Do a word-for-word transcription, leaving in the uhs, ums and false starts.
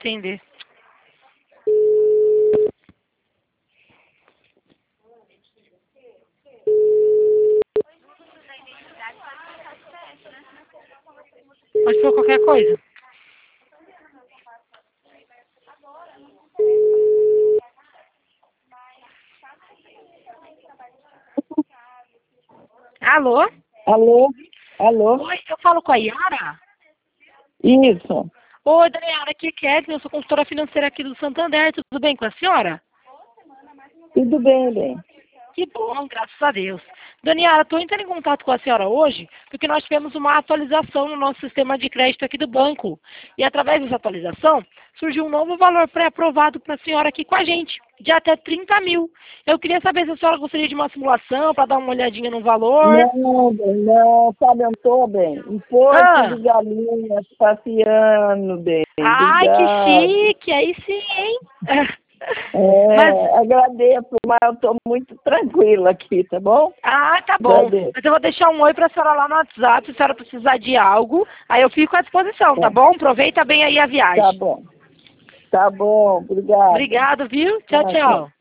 atender. Pode for qualquer coisa. Alô? Alô? Alô? Oi, eu falo com a Yara? Isso. Oi, dona Yara, aqui é Kevin, eu sou consultora financeira aqui do Santander, tudo bem com a senhora? Tudo bem, bem. Que bom, graças a Deus. Dona Yara, estou entrando em contato com a senhora hoje porque nós tivemos uma atualização no nosso sistema de crédito aqui do banco. E através dessa atualização, surgiu um novo valor pré-aprovado para a senhora aqui com a gente, de até trinta mil. Eu queria saber se a senhora gostaria de uma simulação para dar uma olhadinha no valor. Não, bem, não, sabe, eu estou bem. Em Porto Ah, de Galinhas, passeando, bem. ai, que Obrigado. chique, aí sim, hein? Mas, É, agradeço, mas eu estou muito tranquila aqui, tá bom? ah, tá bom. Agradeço. Mas eu vou deixar um oi para a senhora lá no WhatsApp, se a senhora precisar de algo. Aí eu fico à disposição, tá Tá, bom? Aproveita bem aí a tá viagem. bom. Tá bom, obrigada. Obrigado, viu? Tchau, Tchau, tchau. tchau.